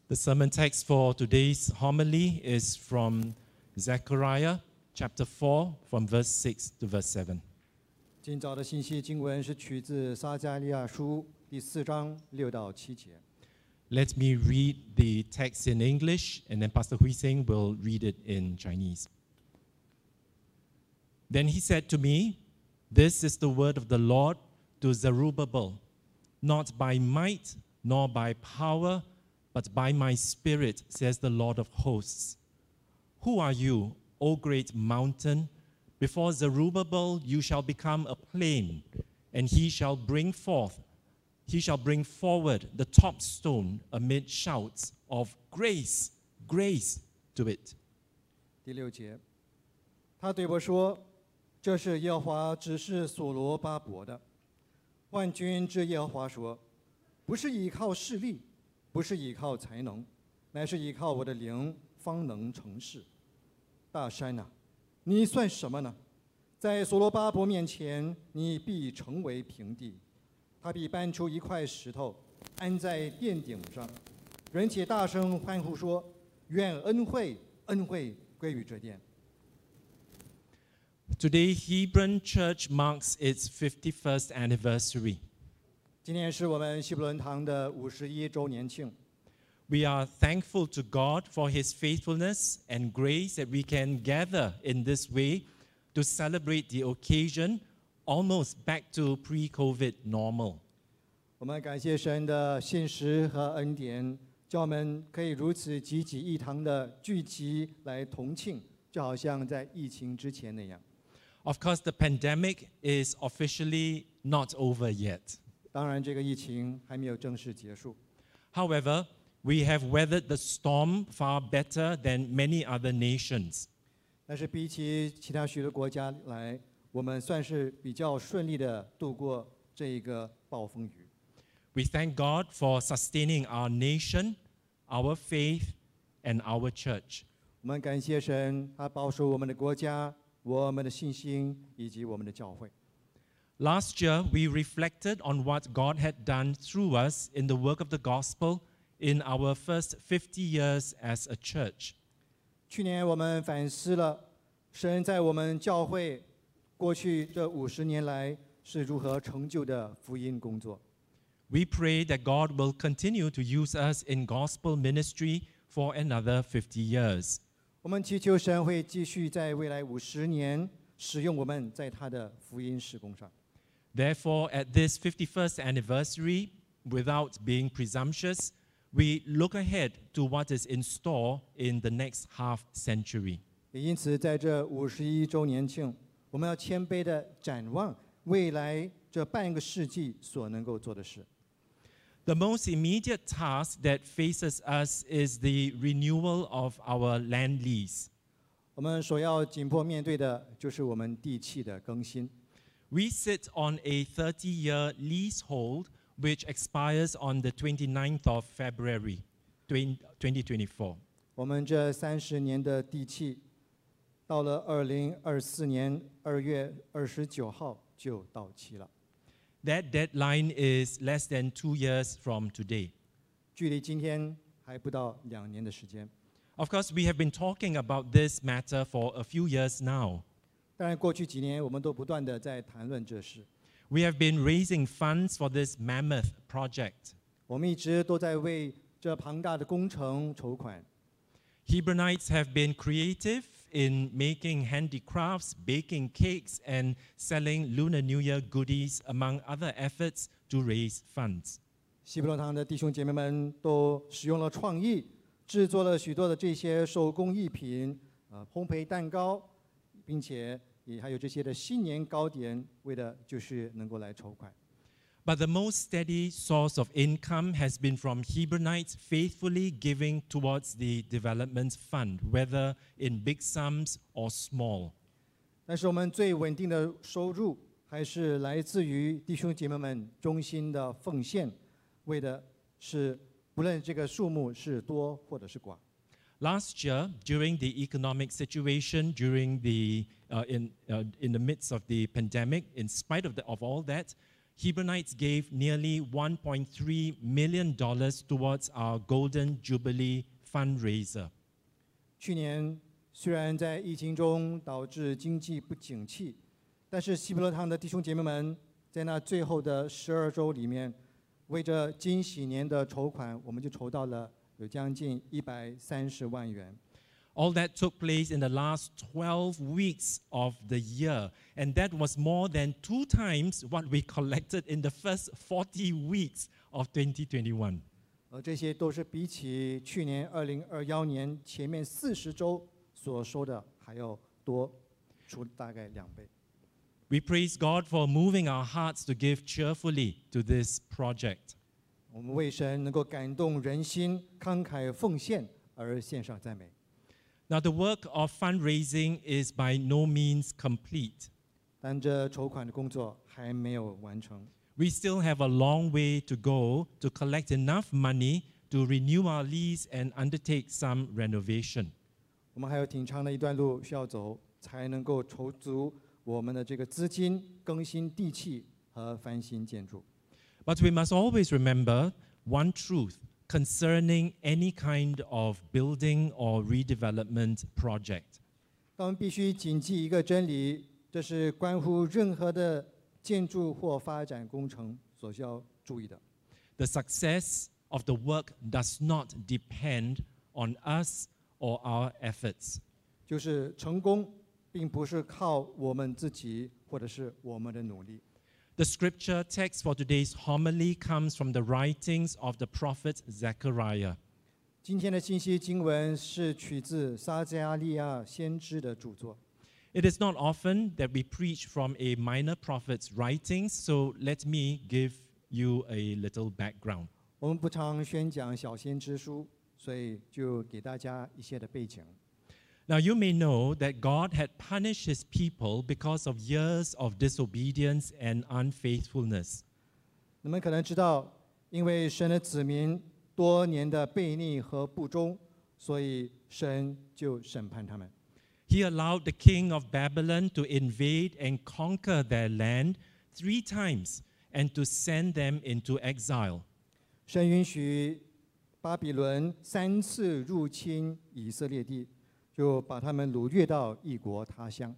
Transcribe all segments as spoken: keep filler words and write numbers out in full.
The sermon text for today's homily is from Zechariah chapter four, from verse six to verse seven. 今早的信息经文是取自撒迦利亚书第四章六到七节。 Let me read the text in English, and then Pastor Hui Seng will read it in Chinese. Then he said to me, "This is the word of the Lord to Zerubbabel, not by might nor by power, but by my spirit, says the Lord of hosts. Who are you, O great mountain? Before Zerubbabel you shall become a plain, and he shall bring forth, he shall bring forward the top stone amid shouts of grace, grace to it." 第六节，他对我说：“这是耶和华指示所罗巴伯的。万军之耶和华说，不是依靠势力，不是依靠才能，乃是依靠我的灵，方能成事。大山哪，你算什么呢？在所罗巴伯面前，你必成为平地。他必搬出一块石头，安在殿顶上，人且大声欢呼说：愿恩惠，恩惠归于这殿。” Today, Hebron Church marks its fifty-first anniversary. 今年是我们希伯伦堂的五十一周年庆。 We are thankful to God for His faithfulness and grace that we can gather in this way to celebrate the occasion, almost back to pre-COVID normal. 我们感谢神的信实和恩典，叫我们可以如此济济一堂的聚集来同庆，就好像在疫情之前那样。 Of course, the pandemic is officially not over yet. 当然，这个疫情还没有正式结束。 However, we have weathered the storm far better than many other nations. 但是比起其他许多国家来，我们算是比较顺利的度过这一个暴风雨。 We thank God for sustaining our nation, our faith, and our church. 我们感谢神，他保守我们的国家、我们的信心以及我们的教会。 Last year, we reflected on what God had done through us in the work of the gospel in our first fifty years as a church. 去年我们反思了神在我们教会过去这五十年来是如何成就的福音工作。 We pray that God will continue to use us in gospel ministry for another fifty years. 我们祈求神会继续在未来五十年使用我们在他的福音事工上。 Therefore, at this fifty-first anniversary, without being presumptuous, we look ahead to what is in store in the next half century. 也因此，在这五十一周年庆，我们要谦卑的展望未来这半个世纪所能够做的事。 The most immediate task that faces us is the renewal of our land lease. 我们所要紧迫面对的就是我们地契的更新。 We sit on a thirty-year leasehold which expires on the twenty-ninth of February, twenty twenty-four. 我们这三十年的地契，到了二零二四年二月二十九号就到期了。 That deadline is less than two years from today. 距离今天还不到两年的时间。 Of course, we have been talking about this matter for a few years now. 当然，过去几年我们都不断的在谈论这事。 We have been raising funds for this mammoth project. 我们一直都在为这庞大的工程筹款。 Hebronites have been creative in making handicrafts, baking cakes, and selling Lunar New Year goodies, among other efforts to raise funds. 希伯伦堂的弟兄姐妹们都使用了创意，制作了许多的这些手工艺品，呃，烘焙蛋糕，并且也还有这些的新年糕点，为的就是能够来筹款。 But the most steady source of income has been from Hebronites faithfully giving towards the development fund, whether in big sums or small. 但是我们最稳定的收入还是来自于弟兄姐妹们衷心的奉献，为的是不论这个数目是多或者是寡。 Last year, during the economic situation, during the uh, in uh, in the midst of the pandemic, in spite of the, of all that, Hebronites gave nearly one point three million dollars towards our Golden Jubilee fundraiser. 去年虽然在疫情中导致经济不景气，但是希伯罗堂的弟兄姐妹们在那最后的十二周里面，为着金禧年的筹款，我们就筹到了有将近一百三十万元。 All that took place in the last twelve weeks of the year, and that was more than two times what we collected in the first forty weeks of twenty twenty-one. 而这些都是比起去年二零二一年前面四十周所收的还要多，出大概两倍。 We praise God for moving our hearts to give cheerfully to this project. 我们为神能够感动人心、慷慨奉献而献上赞美。 Now, the work of fundraising is by no means complete. 但这筹款的工作还没有完成。 We still have a long way to go to collect enough money to renew our lease and undertake some renovation. 我们还有挺长的一段路需要走，才能够筹足我们的这个资金，更新地契和翻新建筑。 But we must always remember one truth concerning any kind of building or redevelopment project. 但我们必须谨记一个真理，这是关乎任何的建筑或发展工程所需要注意的。 The success of the work does not depend on us or our efforts. 就是成功并不是靠我们自己或者是我们的努力。 The scripture text for today's homily comes from the writings of the prophet Zechariah. 今天的信息经文是取自撒迦利亚先知的著作。 It is not often that we preach from a minor prophet's writings, so let me give you a little background. 我们不常宣讲小先知书，所以就给大家一些的背景。 Now, you may know that God had punished his people because of years of disobedience and unfaithfulness. 你们可能知道，因为神的子民多年的悖逆和不忠，所以神就审判他们。 He allowed the king of Babylon to invade and conquer their land three times and to send them into exile. 神允许巴比伦三次入侵以色列地，就把他们掳掠到异国他乡。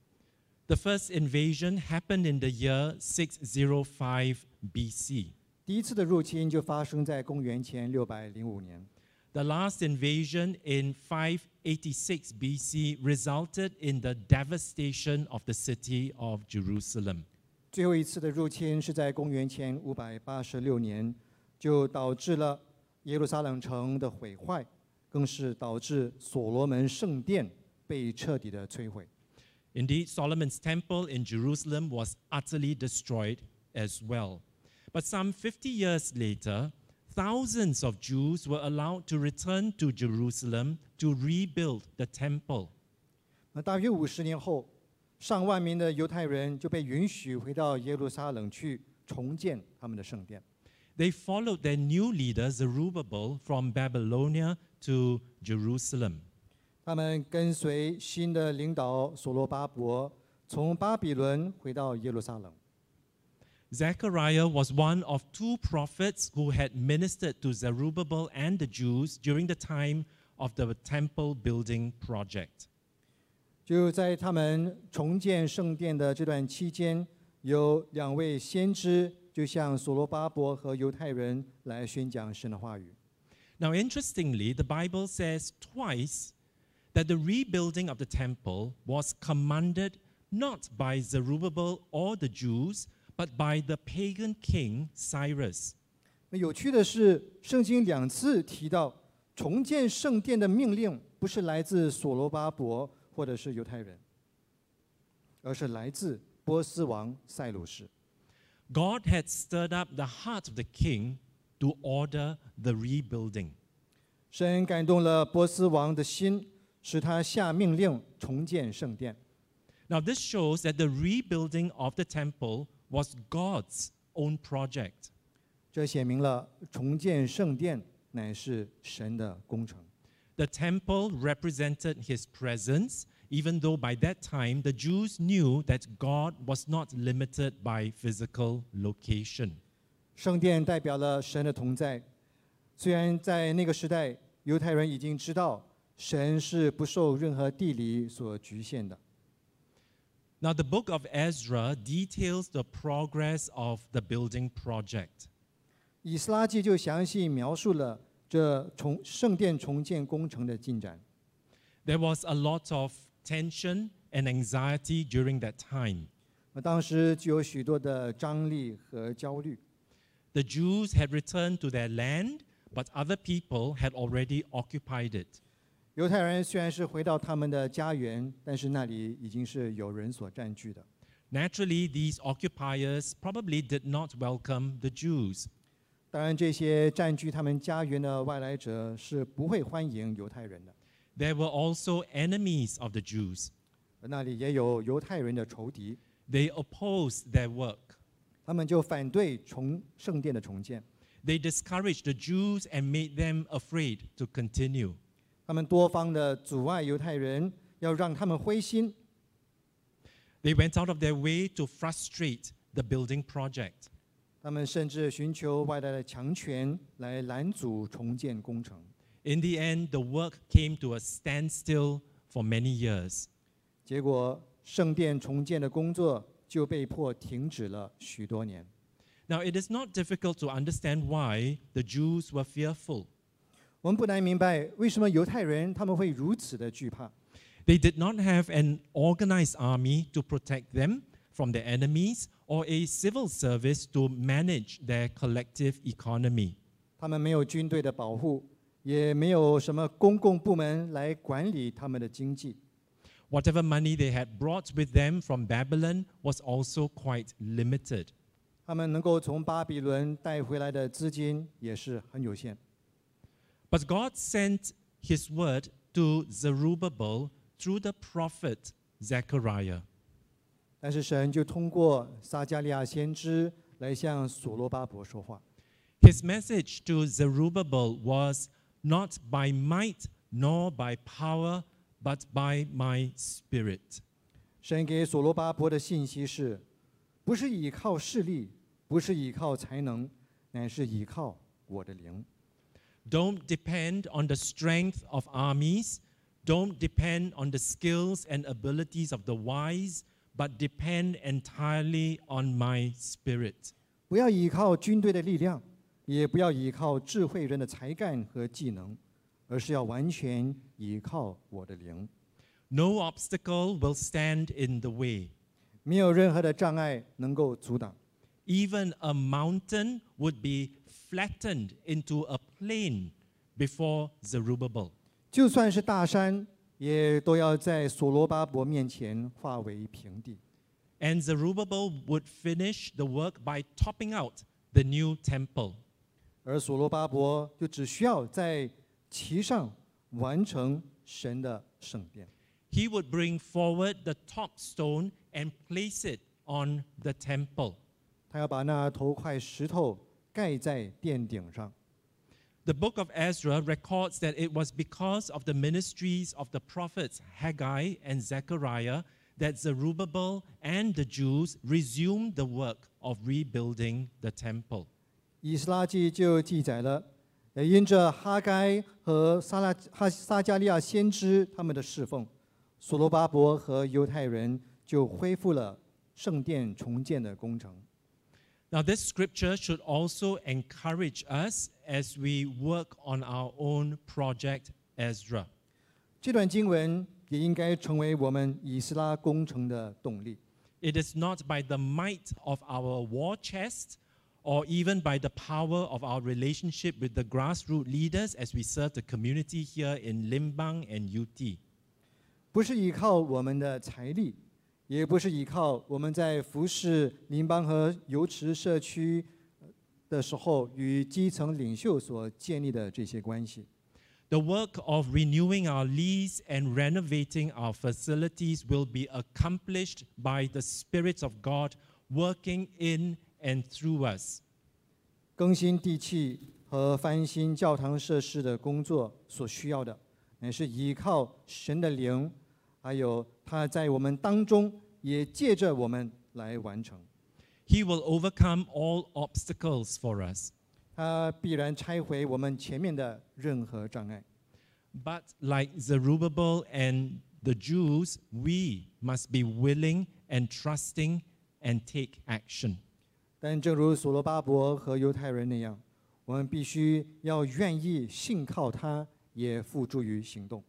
The first invasion happened in the year six oh five B C. 第一次的入侵就发生在公元前六百零五年。 The last invasion in five eighty-six B C resulted in the devastation of the city of Jerusalem. 最后一次的入侵是在公元前五百八十六年，就导致了耶路撒冷城的毁坏，更是导致所罗门圣殿被彻底的摧毁。 Indeed, Solomon's temple in Jerusalem was utterly destroyed as well. But some fifty years later, thousands of Jews were allowed to return to Jerusalem to rebuild the temple. 那大约五十年后，上万名的犹太人就被允许回到耶路撒冷去重建他们的圣殿。 They followed their new leader Zerubbabel from Babylonia to Jerusalem. 他们跟随新的领导所罗巴伯，从巴比伦回到耶路撒冷。 Zechariah was one of two prophets who had ministered to Zerubbabel and the Jews during the time of the temple building project. 就在他们重建圣殿的这段期间，有两位先知就向所罗巴伯和犹太人来宣讲神的话语。 Now, interestingly, the Bible says twice that the rebuilding of the temple was commanded not by Zerubbabel or the Jews, but by the pagan king Cyrus. 那有趣的是，圣经两次提到重建圣殿的命令不是来自所罗巴伯或者是犹太人，而是来自波斯王塞鲁士。 God had stirred up the heart of the king to order the rebuilding. 神感动了波斯王的心，使他下命令重建圣殿。 Now, this shows that the rebuilding of the temple was God's own project. 这显明了重建圣殿乃是神的工程。 The temple represented his presence, even though by that time the Jews knew that God was not limited by physical location. 圣殿代表了神的同在。虽然在那个时代，犹太人已经知道神是不受任何地理所局限的。 Now, the book of Ezra details the progress of the building project. 以斯拉记就详细描述了这重圣殿重建工程的进展。 There was a lot of tension and anxiety during that time. 当时就有许多的张力和焦虑。 The Jews had returned to their land, but other people had already occupied it. 犹太人虽然是回到他们的家园，但是那里已经是有人所占据的。 Naturally, these occupiers probably did not welcome the Jews. 当然，这些占据他们家园的外来者是不会欢迎犹太人的。 There were also enemies of the Jews. 那里也有犹太人的仇敌， They opposed their work. 他们就反对重圣殿的重建。 They discouraged the Jews and made them afraid to continue. 他们多方的阻碍犹太人，要让他们灰心。 They went out of their way to frustrate the building project. 他们甚至寻求外来的强权来拦阻重建工程。 In the end, the work came to a standstill for many years. 结果，圣殿重建的工作就被迫停止了许多年。 Now, it is not difficult to understand why the Jews were fearful. 我们不难明白，为什么犹太人他们会如此的惧怕。 They did not have an organized army to protect them from their enemies or a civil service to manage their collective economy. 他们没有军队的保护，也没有什么公共部门来管理他们的经济。 Whatever money they had brought with them from Babylon was also quite limited. 他们能够从巴比伦带回来的资金也是很有限。 But God sent his word to Zerubbabel through the prophet Zechariah. 但是神就通过撒迦利亚先知来向所罗巴伯说话。 His message to Zerubbabel was not by might nor by power, but by my spirit. 神给所罗巴伯的信息是，不是依靠势力，不是依靠才能，乃是依靠我的灵。 Don't depend on the strength of armies. Don't depend on the skills and abilities of the wise, but depend entirely on my spirit. 不要依靠军队的力量，也不要依靠智慧人的才干和技能，而是要完全依靠我的灵。 No obstacle will stand in the way. 没有任何的障碍能够阻挡。 Even a mountain would be flattened into a plain before Zerubbabel. 就算是大山，也都要在所罗巴伯面前化为平地。 And Zerubbabel would finish the work by topping out the new temple. 而所罗巴伯就只需要在其上完成神的圣殿。 He would bring forward the top stone and place it on the temple. 他要把那头块石头盖在殿顶上。 The book of Ezra records that it was because of the ministries of the prophets Haggai and Zechariah that Zerubbabel and the Jews resumed the work of rebuilding the temple. 以斯拉记就记载了，也因着哈该和撒拉哈撒迦利亚先知他们的侍奉，所罗巴伯和犹太人就恢复了圣殿重建的工程。 Now, this scripture should also encourage us as we work on our own project, Ezra. 这段经文也应该成为我们以斯拉工程的动力。 It is not by the might of our war chest or even by the power of our relationship with the grassroots leaders as we serve the community here in Limbang and U T. 不是依靠我们的财力，也不是依靠我们在服侍邻邦和游池社区的时候与基层领袖所建立的这些关系。 The work of renewing our lease and renovating our facilities will be accomplished by the Spirit of God working in and through us. 更新地契和翻新教堂设施的工作所需要的，乃是依靠神的灵还有他在我们当中也借着我们来完成。 He will overcome all obstacles for us. 他必然拆毁我们前面的任何障碍。 But like Zerubbabel and the Jews, we must be willing and trusting and take action. 但正如所罗巴伯和犹太人那样，我们必须要愿意信靠他，也付诸于行动。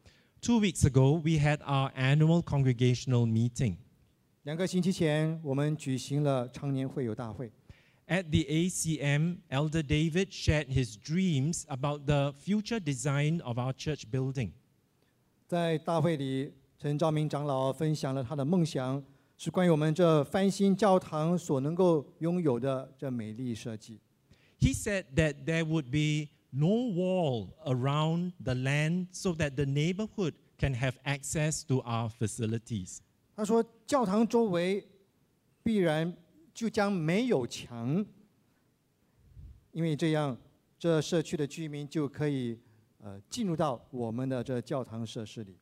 Two weeks ago, we had our annual congregational meeting. 两个星期前，我们举行了常年会友大会。 At the A C M, Elder David shared his dreams about the future design of our church building. 在大会里，陈兆明长老分享了他的梦想，是关于我们这翻新教堂所能够拥有的这美丽设计。 He said that there would be no wall around the land so that the neighborhood can have access to our facilities. 他说，教堂周围必然就将没有墙，因为这样，这社区的居民就可以呃进入到我们的这教堂设施里。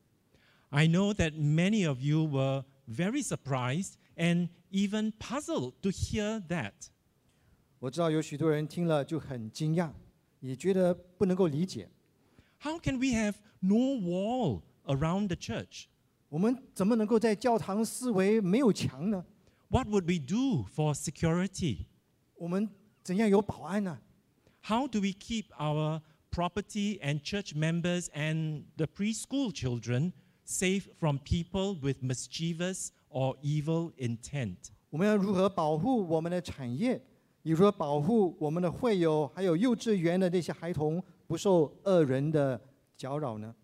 I know that many of you were very surprised and even puzzled to hear that. 我知道有许多人听了就很惊讶，也觉得不能够理解。 How can we have no wall around the church? 我们怎么能够在教堂四围没有墙呢？ What would we do for security? 我们怎样有保安呢？ How do we keep our property and church members and the preschool children safe from people with mischievous or evil intent? 我们要如何保护我们的产业？比如说保护我们的会友，还有幼稚园的那些孩童不受恶人的搅扰呢？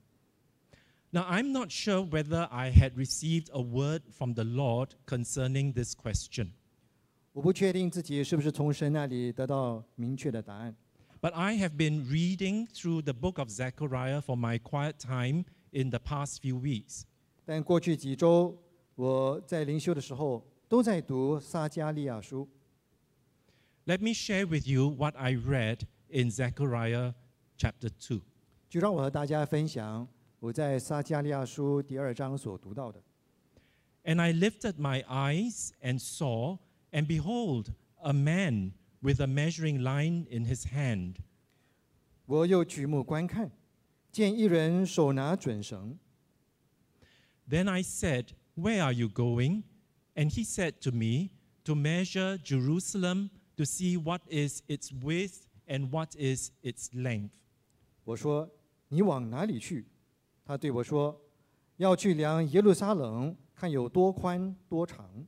Now, I'm not sure whether I had received a word from the Lord concerning this question. 我不确定自己是不是从神那里得到明确的答案。 But I have been reading through the book of Zechariah for my quiet time in the past few weeks. 但过去几周，我在灵修的时候都在读撒迦利亚书。 Let me share with you what I read in Zechariah chapter two. 就让我和大家分享我在撒迦利亚书第二章所读到的。 And I lifted my eyes and saw, and behold, a man with a measuring line in his hand. 我又举目观看，见一人手拿准绳。 Then I said, Where are you going? And he said to me, To measure Jerusalem, to see what is its width and what is its length. 我说：“你往哪里去？”他对我说：“要去量耶路撒冷，看有多宽多长。”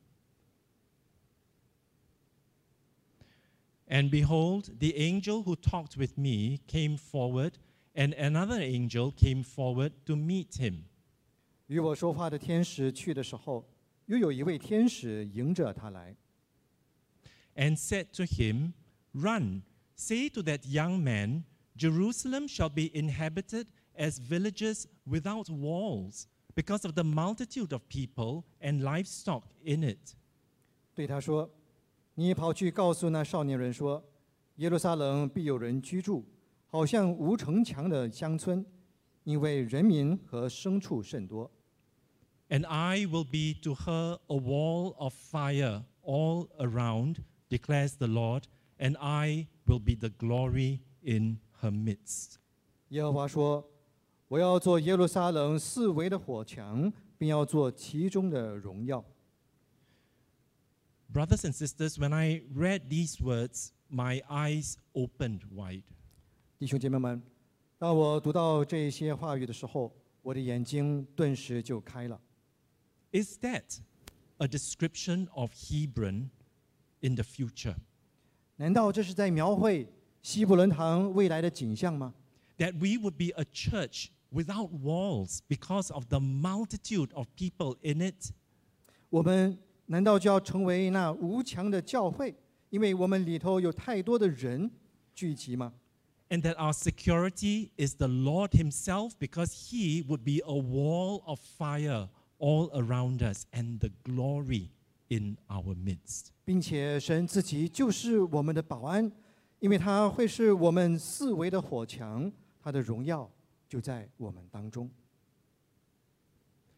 And behold, the angel who talked with me came forward, and another angel came forward to meet him. 与我说话的天使去的时候，又有一位天使迎着他来， and said to him, Run, say to that young man, Jerusalem shall be inhabited as villages without walls, because of the multitude of people and livestock in it. 对他说：“你跑去告诉那少年人说，耶路撒冷必有人居住，好像无城墙的乡村，因为人民和牲畜甚多。” And I will be to her a wall of fire all around, declares the Lord, and I will be the glory in her midst. 耶和华说：“我要做耶路撒冷四围的火墙，并要做其中的荣耀。” Brothers and sisters, when I read these words, my eyes opened wide. 弟兄姐妹们，当我读到这些话语的时候，我的眼睛顿时就开了。 Is that a description of Hebron in the future? 难道这是在描绘希伯伦堂未来的景象吗？ That we would be a church without walls because of the multitude of people in it? 我们难道就要成为那无墙的教会，因为我们里头有太多的人聚集吗？ And that our security is the Lord Himself because He would be a wall of fire all around us and the glory in our midst. 并且神自己就是我们的保安，因为他会是我们四围的火墙，他的荣耀就在我们当中。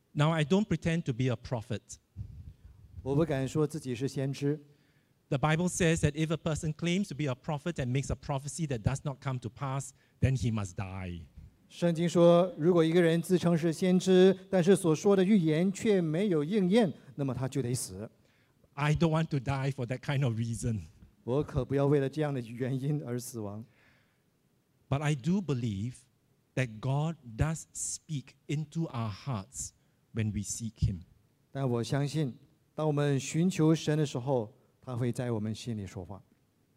Now, I don't pretend to be a prophet. 我不敢说自己是先知。 The Bible says that if a person claims to be a prophet and makes a prophecy that does not come to pass, then he must die. 圣经说，如果一个人自称是先知，但是所说的预言却没有应验，那么他就得死。 I don't want to die for that kind of reason. 我可不要为了这样的原因而死亡。 But I do believe that God does speak into our hearts when we seek Him. 但我相信，当我们寻求神的时候，他会在我们心里说话。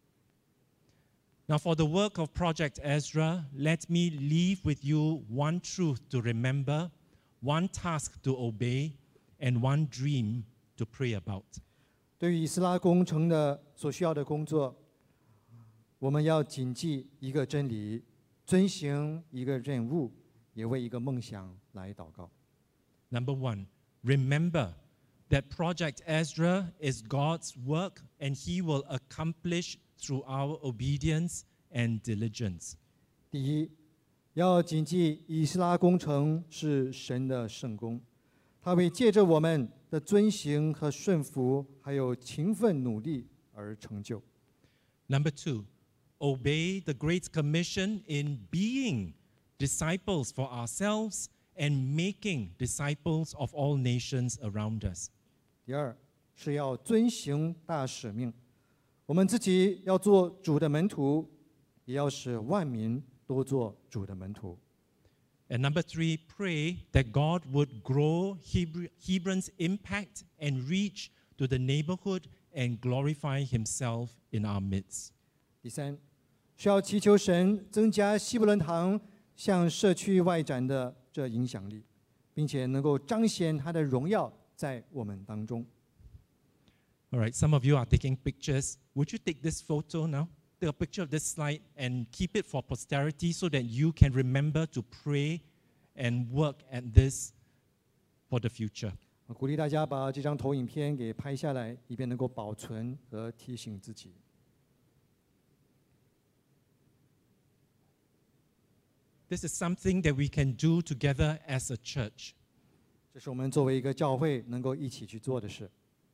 Now, for the work of Project Ezra, let me leave with you one truth to remember, one task to obey, and one dream to pray about. 对于以斯拉工程的所需要的工作，我们要谨记一个真理，遵行一个任务，也为一个梦想来祷告。 Number one, remember that Project Ezra is God's work and He will accomplish through our obedience and diligence. 第一，要谨记以斯拉工程是神的圣工，他会借着我们的遵行和顺服，还有勤奋努力而成就。 Number two, obey the Great Commission in being disciples for ourselves and making disciples of all nations around us. 第二，是要遵行大使命，我们自己要做主的门徒，也要使万民都做主的门徒。 And number three, pray that God would grow Hebrew, Hebron's impact and reach to the neighborhood and glorify Himself in our midst. 第三，需要祈求神增加希伯伦堂向社区外展的这影响力，并且能够彰显他的荣耀在我们当中。 All right, some of you are taking pictures. Would you take this photo now? Take a picture of this slide and keep it for posterity so that you can remember to pray and work at this for the future. 我鼓励大家把这张投影片给拍下来，以便能够保存和提醒自己。 This is something that we can do together as a church. 这是我们作为一个教会能够一起去做的事。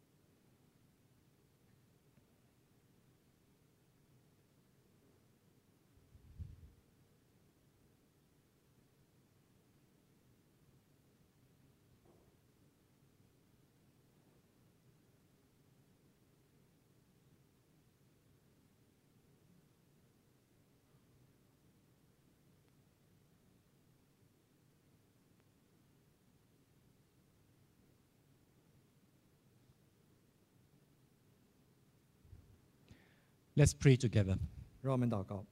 Let's pray together. 让我们祷告。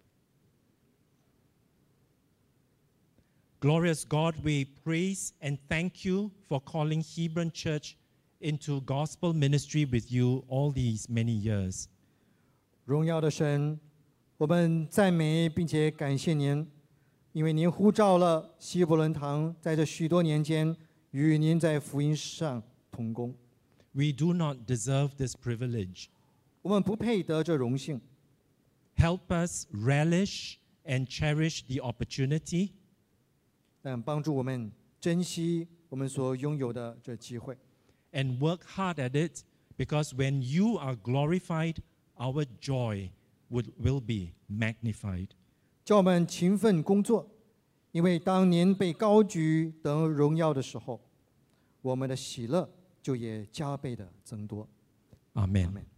Glorious God, we praise and thank you for calling Hebron Church into gospel ministry with you all these many years. 荣耀的神，我们赞美并且感谢您，因为您呼召了希伯伦堂在这许多年间与您在福音上同工。 We do not deserve this privilege. 我们不配得这荣幸， Help us relish and cherish the opportunity 但帮助我们珍惜我们所拥有的这机会， and work hard at it, because when you are glorified, our joy would, will be magnified. 叫我们勤奋工作，因为当您被高举得荣耀的时候，我们的喜乐就也加倍的增多。 Amen. Amen.